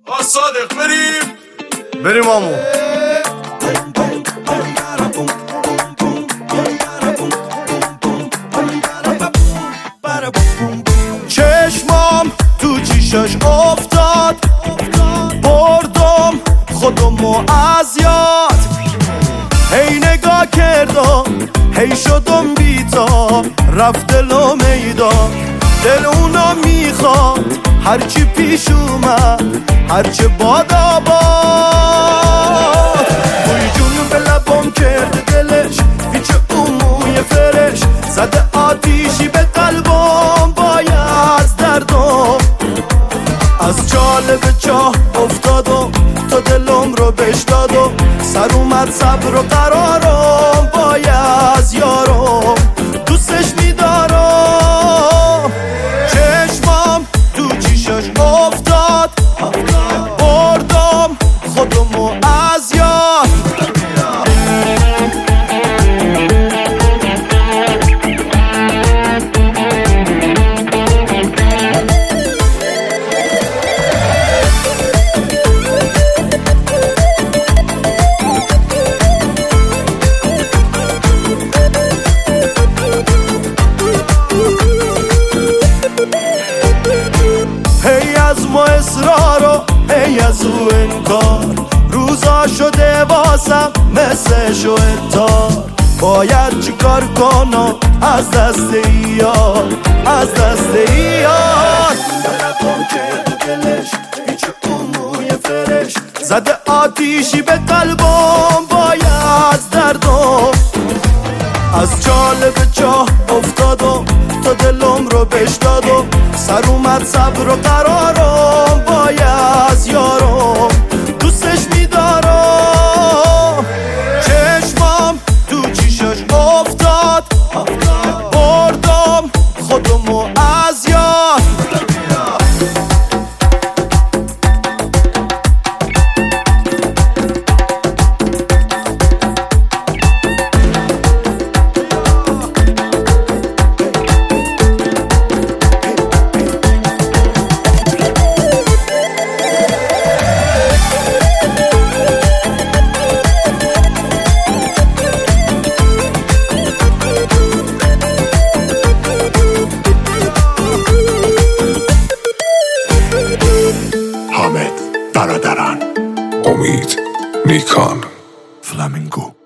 صادق بریم آمو. چشمام تو چیشاش افتاد، بردم خودمو از یاد. هی نگاه کردم هی شدم بی‌تاب، رفت دل میدان دل اونا میخواد. هرچی پیش اومد هرچه باد آباد، بوی جون به لبام کرده دلش پیچ اون موی فرش، زده آتیشی به قلبم بای از دردم. از جالب چاه افتادم تا دلم رو بش دادم، سر اومد صبر و قرارم بای از یارم، دوستش میدارم. چشمام تو چیشاش افتاد، بردم خودمو از یاد. هی از ما اصرارو هی از او انکار، روزا شده واسم مثل شوهتار. باید چیکار کنم از دست یار، از دست یار. دلتم کرد دلش پیچ اون موی فرش، زده آتیشی به قلبم بای از دردم. از جالب چاه افتادم تا دلم رو بش دادم، سر اومد صبر و قرارم بای از یارم، دوستش میدارم. چشمام تو چیشاش افتاد، بردم خودمو از یاد. حامد برادران، امید نیکان، فلامینگو.